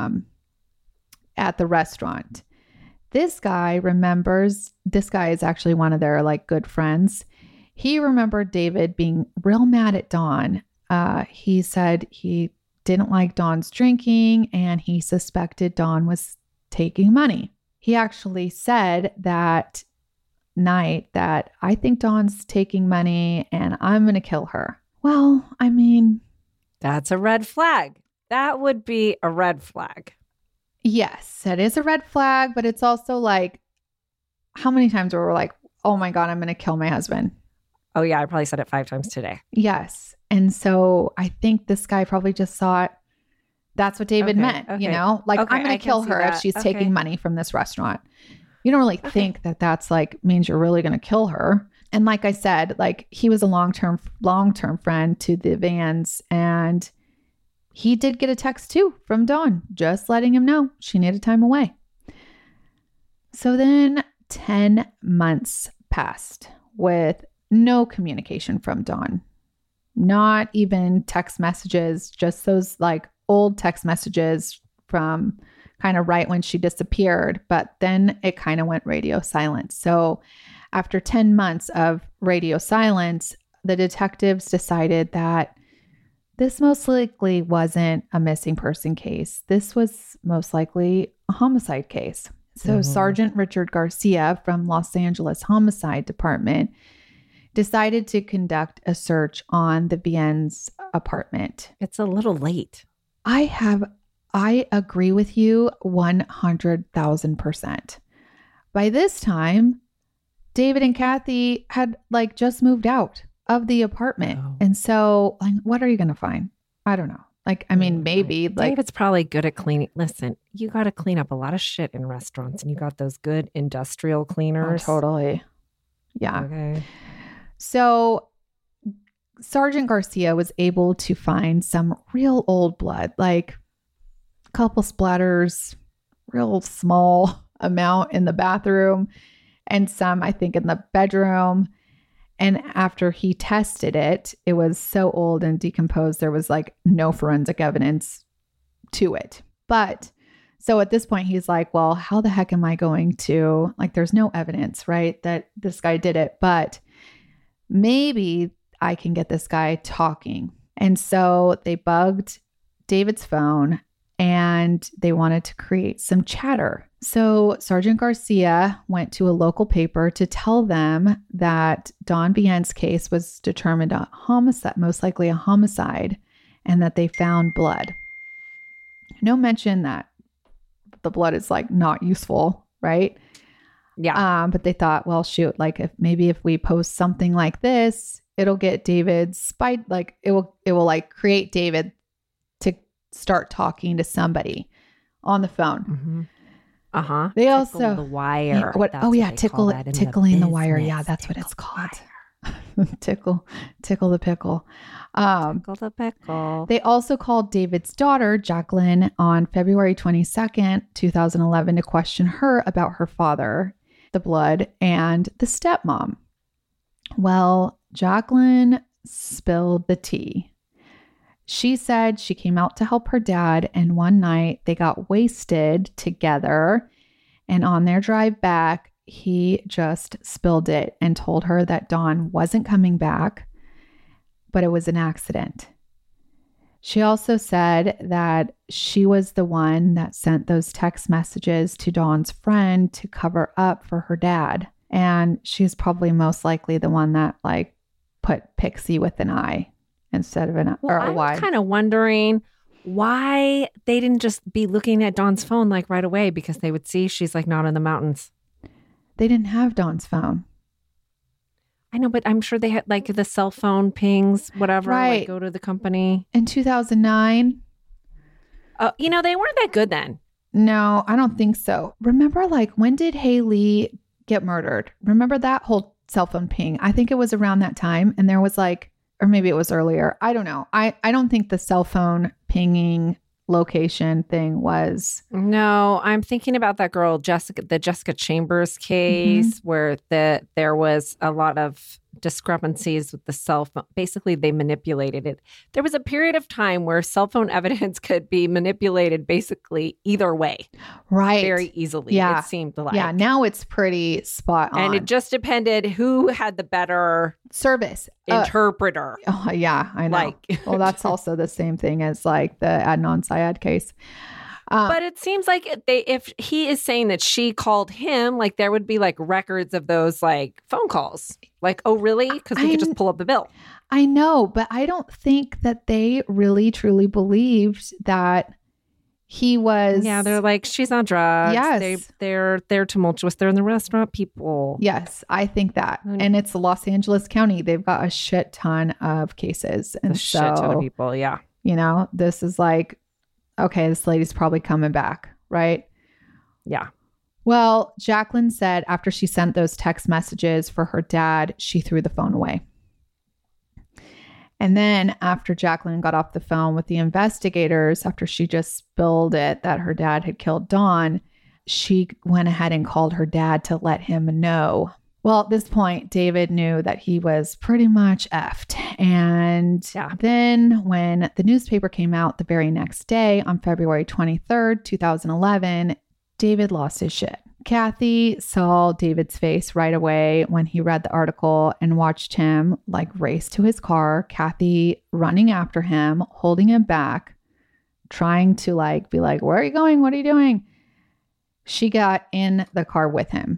at the restaurant. This guy is actually one of their like good friends. He remembered David being real mad at Dawn. He said he didn't like Dawn's drinking and he suspected Dawn was taking money. He actually said that night that I think Dawn's taking money and I'm going to kill her. Well, I mean, that's a red flag. That would be a red flag. Yes, it is a red flag, but it's also like, how many times were we like, oh my God, I'm going to kill my husband? Oh yeah, I probably said it 5 times today. Yes. And so I think this guy probably just thought that's what David meant, like I'm going to kill her if she's taking money from this restaurant. You don't really think that that's like means you're really going to kill her. And like I said, like he was a long-term friend to the Vans, and he did get a text too from Dawn, just letting him know she needed time away. So then 10 months passed with no communication from Dawn, not even text messages, just those like old text messages from kind of right when she disappeared, but then it kind of went radio silent. So after 10 months of radio silence, the detectives decided that this most likely wasn't a missing person case. This was most likely a homicide case. So Sergeant Richard Garcia from Los Angeles Homicide Department decided to conduct a search on the Vienne's apartment. It's a little late. I agree with you 100,000%. By this time, David and Kathy had like just moved out of the apartment. Oh. And so like, what are you going to find? I don't know. Like, I mean, maybe like David's probably good at cleaning. Listen, you got to clean up a lot of shit in restaurants and you got those good industrial cleaners. Oh, totally. Yeah. Okay. So Sergeant Garcia was able to find some real old blood, like a couple splatters, real small amount in the bathroom and some, I think, in the bedroom. And after he tested it, it was so old and decomposed, there was like no forensic evidence to it. But so at this point, he's like, well, how the heck am I going to, like, there's no evidence, right, that this guy did it, but maybe I can get this guy talking. And so they bugged David's phone and they wanted to create some chatter. So Sergeant Garcia went to a local paper to tell them that Dawn Vienne's case was determined a homicide, most likely a homicide, and that they found blood. No mention that the blood is like not useful, right? Yeah. But they thought, well, shoot, like if we post something like this, it'll get David like it will like create David to start talking to somebody on the phone. Mm-hmm. They tickle also the wire. Tickling the wire. Yeah, that's what it's called. tickle the pickle. Tickle the pickle. They also called David's daughter, Jacqueline, on February 22nd, 2011 to question her about her father, the blood, and the stepmom. Well, Jacqueline spilled the tea. She said she came out to help her dad, and one night they got wasted together And on their drive back, he just spilled it and told her that Dawn wasn't coming back, but it was an accident. She also said that she was the one that sent those text messages to Dawn's friend to cover up for her dad. And she's probably most likely the one that like put Pixie with an I instead of an or a Y. I'm kind of wondering why they didn't just be looking at Dawn's phone like right away, because they would see she's like not in the mountains. They didn't have Dawn's phone. I know, but I'm sure they had like the cell phone pings, whatever, right. Like go to the company. In 2009? They weren't that good then. No, I don't think so. Remember, like, when did Haley get murdered? Remember that whole cell phone ping? I think it was around that time. And there was like, or maybe it was earlier. I don't know. I don't think the cell phone pinging location thing was. No, I'm thinking about that girl, the Jessica Chambers case, where there was a lot of discrepancies with the cell phone. Basically, they manipulated it. There was a period of time where cell phone evidence could be manipulated basically either way. Right. Very easily, yeah. It seemed like. Yeah, now it's pretty spot on. And it just depended who had the better service interpreter. Yeah, I know. Well, that's also the same thing as like the Adnan Syed case. But it seems like if he is saying that she called him, like there would be like records of those like phone calls. Like, oh, really? Because we could just pull up the bill. I know, but I don't think that they really truly believed that he was. Yeah, they're like, she's on drugs. Yes. They're tumultuous. They're in the restaurant people. Yes, I think that. And it's Los Angeles County. They've got a shit ton of cases. And shit ton of people, yeah. This is like, okay, this lady's probably coming back, right? Yeah. Well, Jacqueline said after she sent those text messages for her dad, she threw the phone away. And then after Jacqueline got off the phone with the investigators, after she just spilled it that her dad had killed Dawn, she went ahead and called her dad to let him know. Well, at this point, David knew that he was pretty much effed. And then when the newspaper came out the very next day on February 23rd, 2011, David lost his shit. Kathy saw David's face right away when he read the article and watched him like race to his car. Kathy running after him, holding him back, trying to like be like, where are you going? What are you doing? She got in the car with him.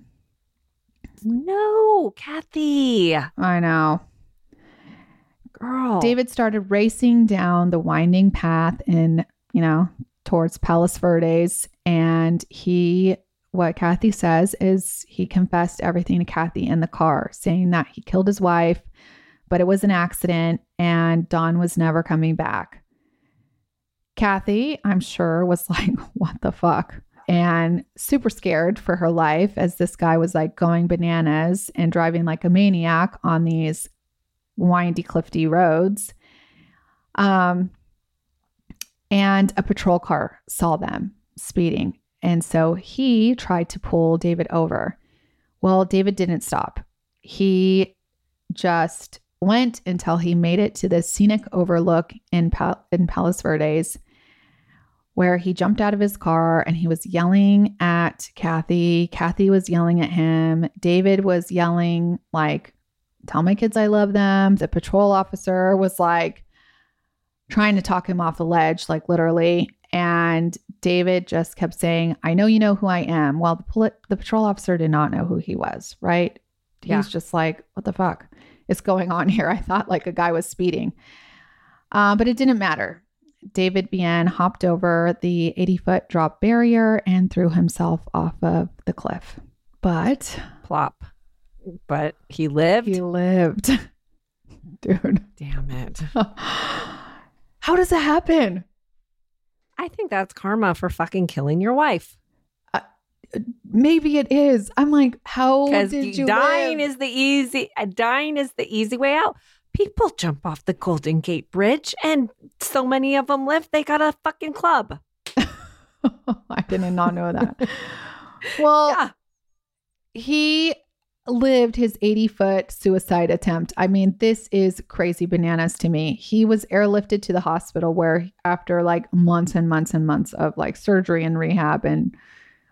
No, Kathy. I know. Girl. David started racing down the winding path towards Palos Verdes. And what Kathy says is he confessed everything to Kathy in the car, saying that he killed his wife, but it was an accident and Dawn was never coming back. Kathy, I'm sure, was like, what the fuck? And super scared for her life as this guy was like going bananas and driving like a maniac on these windy, cliffy roads. And a patrol car saw them speeding. And so he tried to pull David over. Well, David didn't stop. He just went until he made it to the scenic overlook in Palos Verdes, where he jumped out of his car and he was yelling at Kathy. Kathy was yelling at him. David was yelling like, tell my kids I love them. The patrol officer was like trying to talk him off the ledge, like literally. And David just kept saying, I know you know who I am. Well, the patrol officer did not know who he was, right? He's just like, what the fuck is going on here? I thought like a guy was speeding. But it didn't matter. David Bien hopped over the 80-foot drop barrier and threw himself off of the cliff. But plop. But he lived? He lived. Dude. Damn it. How does that happen? I think that's karma for fucking killing your wife. Maybe it is. I'm like, how did you dying live? is the easy way out. People jump off the Golden Gate Bridge and so many of them live, they got a fucking club. I did not know that. Well, he lived his 80-foot suicide attempt. I mean, this is crazy bananas to me. He was airlifted to the hospital where after like months and months and months of like surgery and rehab and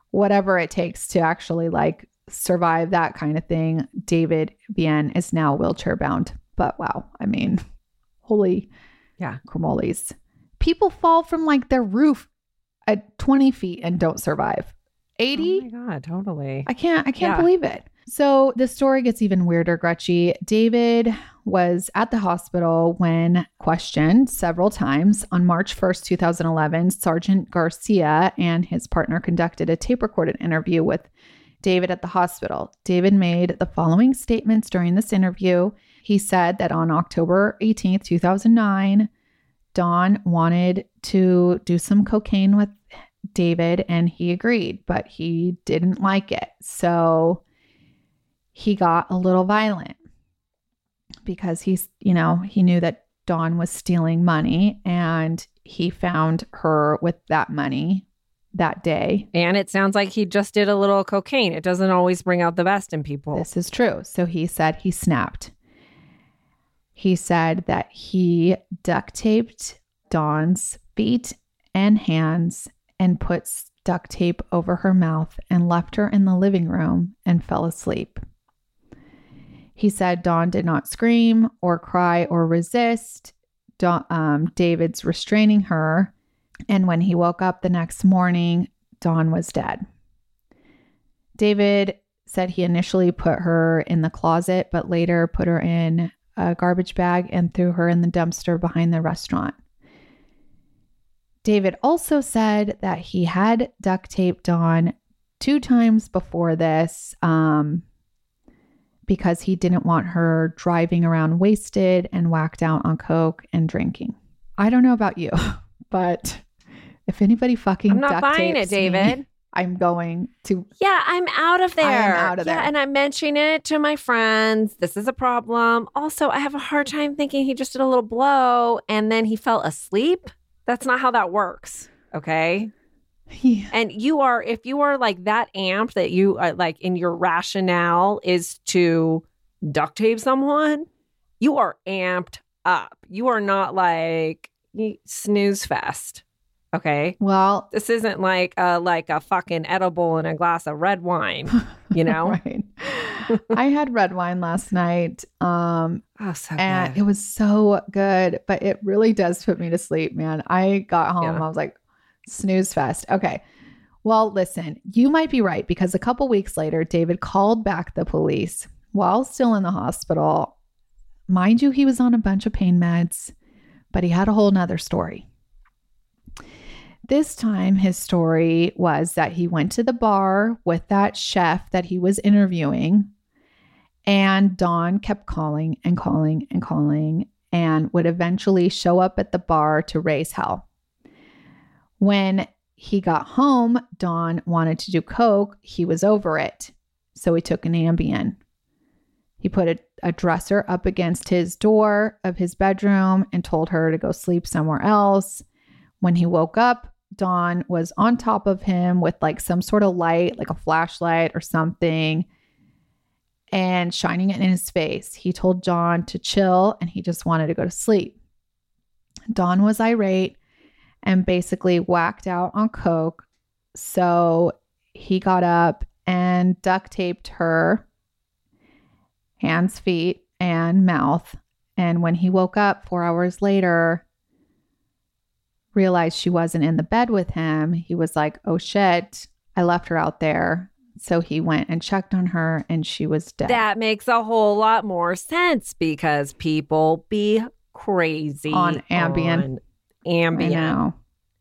whatever it takes to actually like survive that kind of thing. David Bien is now wheelchair bound. But wow, I mean, holy Cromoles. People fall from like their roof at 20 feet and don't survive. 80? Oh my God, totally. I can't believe it. So the story gets even weirder, Gretchy. David was at the hospital when questioned several times. On March 1st, 2011, Sergeant Garcia and his partner conducted a tape-recorded interview with David at the hospital. David made the following statements during this interview. He said that on October 18th, 2009, Dawn wanted to do some cocaine with David and he agreed, but he didn't like it. So he got a little violent because he knew that Dawn was stealing money and he found her with that money that day. And it sounds like he just did a little cocaine. It doesn't always bring out the best in people. This is true. So he said he snapped. He said that he duct taped Dawn's feet and hands and put duct tape over her mouth and left her in the living room and fell asleep. He said Dawn did not scream or cry or resist. David's restraining her. And when he woke up the next morning, Dawn was dead. David said he initially put her in the closet, but later put her in a garbage bag and threw her in the dumpster behind the restaurant. David also said that he had duct taped Dawn 2 times before this because he didn't want her driving around wasted and whacked out on coke and drinking. I don't know about you, but if anybody fucking I'm not buying it, David. I'm going to. Yeah, I'm out of there. I'm out of there. Yeah, and I'm mentioning it to my friends. This is a problem. Also, I have a hard time thinking he just did a little blow and then he fell asleep. That's not how that works. Okay. Yeah. And if you are like that amped that you are like in your rationale is to duct tape someone, you are amped up. You are not like snooze fest. Okay. Well, this isn't like a fucking edible and a glass of red wine, you know? Right. I had red wine last night. So and good. It was so good, but it really does put me to sleep, man. I got home. I was like, snooze fest. Okay. Well, listen, you might be right because a couple weeks later, David called back the police while still in the hospital. Mind you, he was on a bunch of pain meds, but he had a whole nother story. This time, his story was that he went to the bar with that chef that he was interviewing, and Dawn kept calling and calling and calling and would eventually show up at the bar to raise hell. When he got home, Dawn wanted to do coke. He was over it, so he took an Ambien. He put a dresser up against his door of his bedroom and told her to go sleep somewhere else. When he woke up, Dawn was on top of him with like some sort of light, like a flashlight or something, and shining it in his face. He told Dawn to chill and he just wanted to go to sleep. Dawn was irate and basically whacked out on coke. So he got up and duct taped her hands, feet, and mouth. And when he woke up 4 hours later, realized she wasn't in the bed with him, he was like, oh shit, I left her out there. So he went and checked on her and she was dead. That makes a whole lot more sense because people be crazy on Ambien. I know.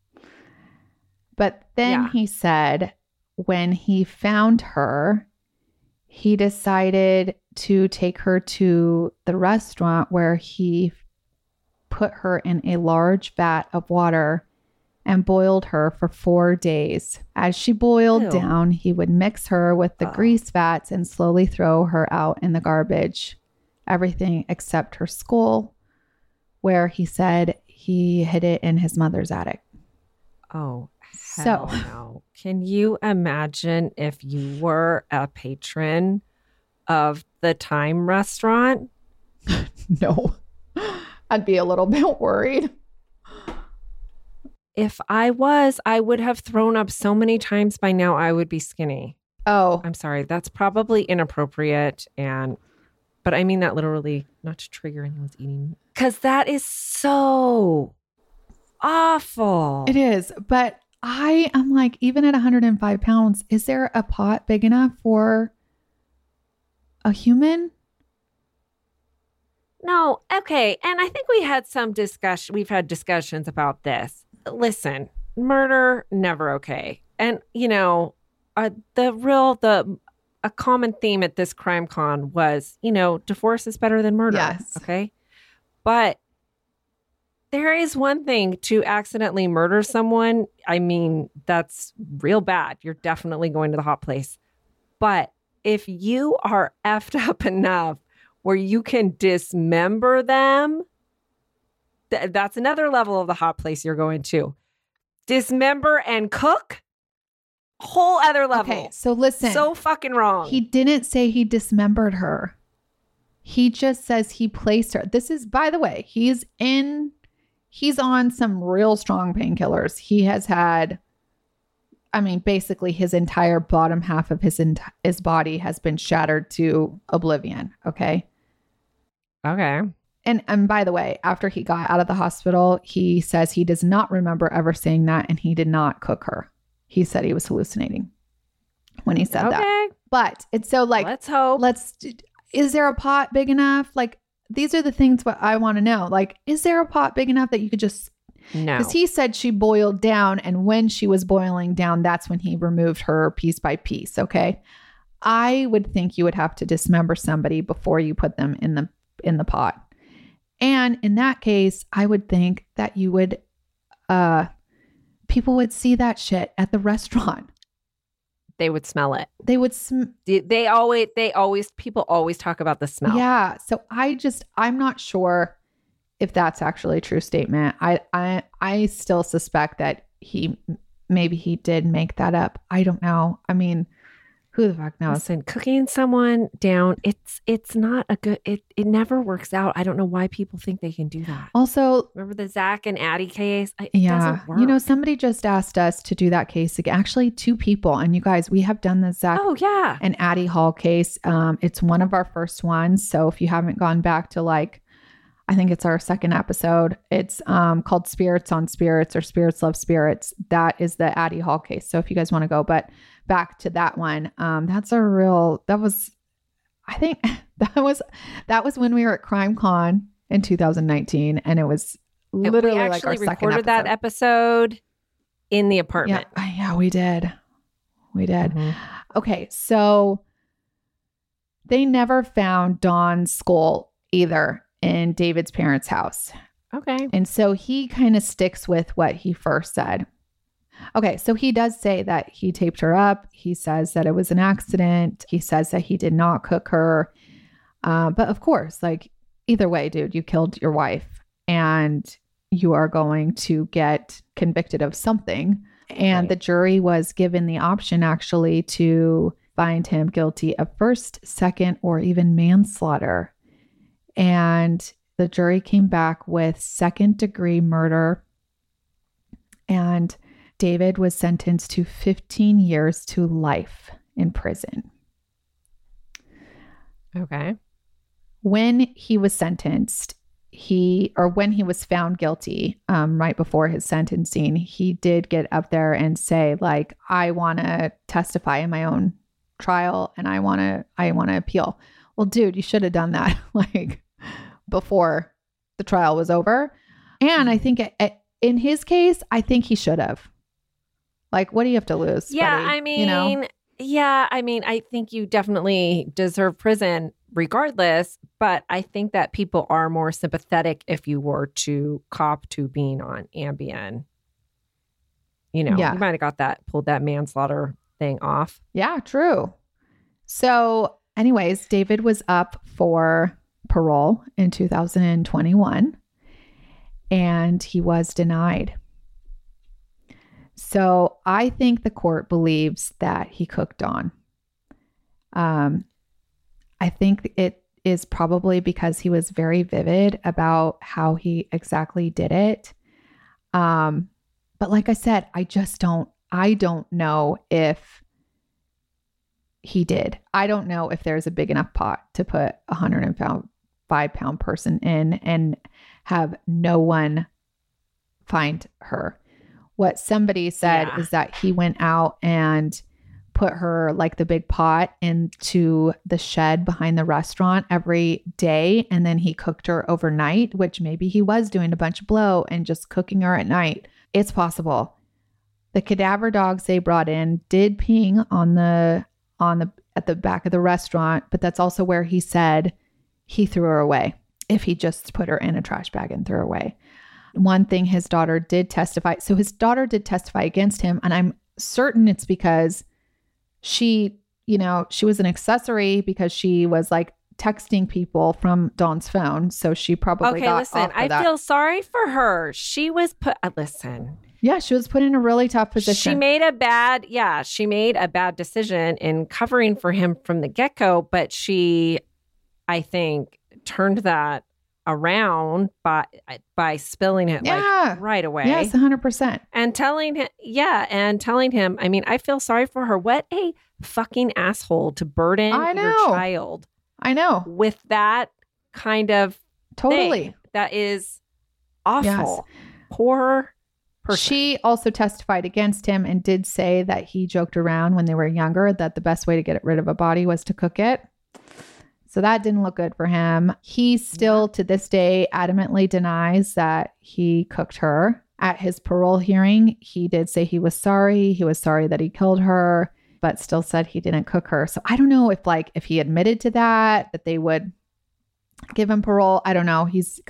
But then he said when he found her, he decided to take her to the restaurant where he put her in a large vat of water and boiled her for 4 days. As she boiled down, he would mix her with the grease vats and slowly throw her out in the garbage. Everything except her skull, where he said he hid it in his mother's attic. Oh, hell no. Can you imagine if you were a patron of the Time restaurant? No. I'd be a little bit worried. if I would have thrown up so many times by now. I would be skinny. Oh, I'm sorry. That's probably inappropriate. But I mean that literally, not to trigger anyone's eating. Because that is so awful. It is. But I am like, even at 105 pounds, is there a pot big enough for a human? No. Okay. And I think we had some discussion. We've had discussions about this. Listen, murder, never okay. And, a common theme at this crime con was, divorce is better than murder. Yes. Okay. But there is one thing to accidentally murder someone. I mean, that's real bad. You're definitely going to the hot place. But if you are effed up enough where you can dismember them, that's another level of the hot place you're going to. Dismember and cook? Whole other level. Okay, so listen. So fucking wrong. He didn't say he dismembered her. He just says he placed her. This is, by the way, he's on some real strong painkillers. He has had, basically his entire bottom half of his body has been shattered to oblivion. Okay. Okay. And by the way, after he got out of the hospital, he says he does not remember ever saying that, and he did not cook her. He said he was hallucinating when he said that. But it's so like, let's hope. Is there a pot big enough? Like, these are the things what I want to know. Like, is there a pot big enough that you could just, no. Because he said she boiled down, and when she was boiling down, that's when he removed her piece by piece. Okay. I would think you would have to dismember somebody before you put them in the pot. And in that case, I would think that you would, people would see that shit at the restaurant. They would smell it. They would. People always talk about the smell. Yeah. So I'm not sure if that's actually a true statement. I still suspect that maybe he did make that up. I don't know. I mean, who the fuck knows? Listen, cooking someone down, it's not a good, it never works out. I don't know why people think they can do that. Also, remember the Zach and Addie case? It doesn't work. Somebody just asked us to do that case again. Actually, 2 people. And you guys, we have done the Zach and Addie Hall case. It's one of our first ones. So if you haven't gone back to I think it's our 2nd episode. It's called Spirits on Spirits, or Spirits Love Spirits. That is the Addie Hall case. So if you guys want to go, but back to that one, I think that was when we were at Crime Con in 2019, and it was literally like our 2nd episode. We actually recorded that episode in the apartment. Yeah, we did. Mm-hmm. Okay, so they never found Dawn's skull either in David's parents' house. Okay. And so he kind of sticks with what he first said. Okay, so he does say that he taped her up. He says that it was an accident. He says that he did not cook her. But of course, either way, dude, you killed your wife and you are going to get convicted of something. And the jury was given the option actually to find him guilty of first, second, or even manslaughter. And the jury came back with 2nd-degree murder. And David was sentenced to 15 years to life in prison. Okay. When he was sentenced, when he was found guilty, right before his sentencing, he did get up there and say, I want to testify in my own trial and I want to appeal. Well, dude, you should have done that before the trial was over. And I think in his case, I think he should have. What do you have to lose? Yeah, buddy? I think you definitely deserve prison regardless, but I think that people are more sympathetic if you were to cop to being on Ambien. You might have pulled that manslaughter thing off. Yeah, true. So anyways, David was up for parole in 2021 and he was denied. So I think the court believes that he cooked Dawn. I think it is probably because he was very vivid about how he exactly did it. But like I said, I don't know if he did. I don't know if there's a big enough pot to put a 105-pound person in and have no one find her. What somebody said is that he went out and put her, like the big pot, into the shed behind the restaurant every day. And then he cooked her overnight, which maybe he was doing a bunch of blow and just cooking her at night. It's possible. The cadaver dogs they brought in did ping at the back of the restaurant, but that's also where he said he threw her away if he just put her in a trash bag and threw her away. One thing his daughter did testify. So his daughter did testify against him. And I'm certain it's because she was an accessory because she was like texting people from Dawn's phone. So she probably got off for that. I feel sorry for her. She was put, Yeah, she was put in a really tough position. She made a bad decision in covering for him from the get-go, but she, I think, turned that around by spilling it like right away. Yes, 100%. And telling him, I mean, I feel sorry for her. What a fucking asshole to burden your child. I know. With that kind of thing. That is awful. Yes. Poor person. She also testified against him and did say that he joked around when they were younger that the best way to get rid of a body was to cook it. So that didn't look good for him. He still, to this day, adamantly denies that he cooked her. At his parole hearing, he did say he was sorry. He was sorry that he killed her, but still said he didn't cook her. So I don't know if he admitted to that they would give him parole. I don't know.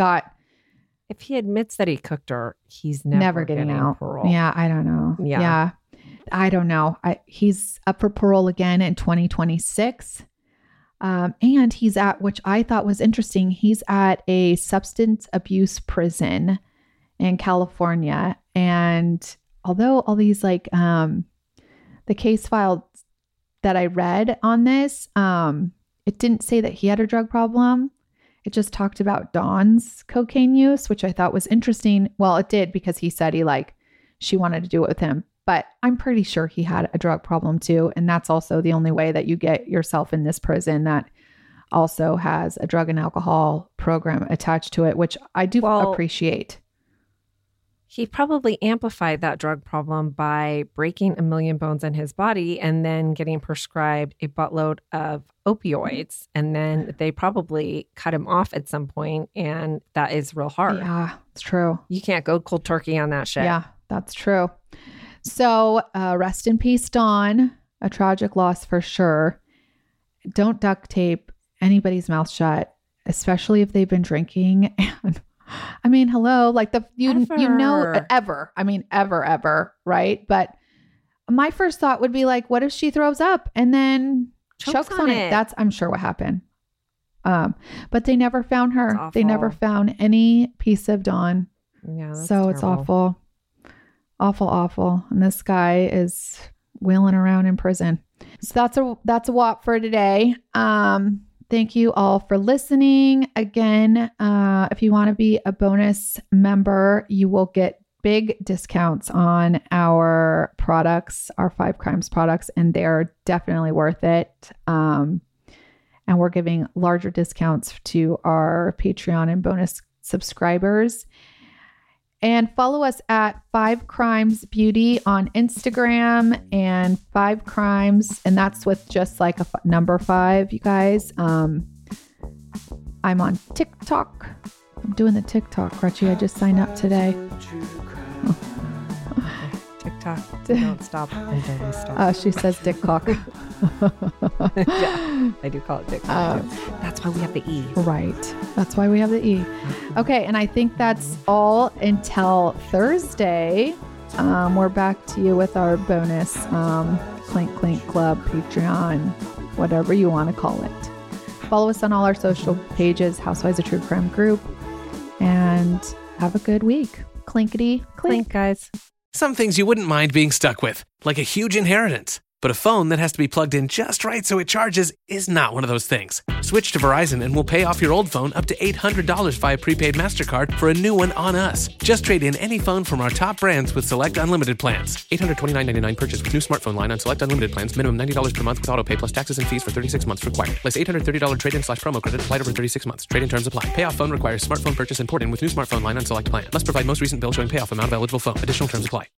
If he admits that he cooked her, he's never getting out. Parole. Yeah, I don't know. Yeah. I don't know. He's up for parole again in 2026. And he's at, which I thought was interesting, he's at a substance abuse prison in California. And although all these the case file that I read on this, it didn't say that he had a drug problem. It just talked about Dawn's cocaine use, which I thought was interesting. Well, it did because he said she wanted to do it with him. But I'm pretty sure he had a drug problem too. And that's also the only way that you get yourself in this prison that also has a drug and alcohol program attached to it, which I do appreciate. He probably amplified that drug problem by breaking a million bones in his body and then getting prescribed a buttload of opioids. And then they probably cut him off at some point, and that is real hard. Yeah, it's true. You can't go cold turkey on that shit. Yeah, that's true. So rest in peace, Dawn. A tragic loss for sure. Don't duct tape anybody's mouth shut, especially if they've been drinking. And I mean, hello, ever. I mean, ever, right? But my first thought would be what if she throws up and then chokes on it? That's, I'm sure, what happened. But they never found her. They never found any piece of Dawn. Yeah, that's so terrible. It's awful. Awful. And this guy is wheeling around in prison. So that's a WAP for today. Thank you all for listening. Again, if you want to be a bonus member, you will get big discounts on our products, our 5 Crimes products, and they're definitely worth it. And we're giving larger discounts to our Patreon and bonus subscribers. And follow us at 5 Crimes Beauty on Instagram and 5 Crimes. And that's with just a number 5, you guys. I'm on TikTok. I'm doing the TikTok, Gretchen. I just signed up today. TikTok. Don't stop until we stop. She says dick cock. Yeah, I do call it dick cock. That's why we have the E. Right. That's why we have the E. Okay. And I think that's all until Thursday. We're back to you with our bonus Clink Clink Club, Patreon, whatever you want to call it. Follow us on all our social pages, Housewives of True Crime Group, and have a good week. Clinkety clink, guys. Some things you wouldn't mind being stuck with, like a huge inheritance. But a phone that has to be plugged in just right so it charges is not one of those things. Switch to Verizon and we'll pay off your old phone up to $800 via prepaid MasterCard for a new one on us. Just trade in any phone from our top brands with select unlimited plans. $829.99 purchase with new smartphone line on select unlimited plans. Minimum $90 per month with autopay plus taxes and fees for 36 months required. Place $830 trade-in/promo credit applied over 36 months. Trade-in terms apply. Payoff phone requires smartphone purchase and port in with new smartphone line on select plan. Must provide most recent bill showing payoff amount of eligible phone. Additional terms apply.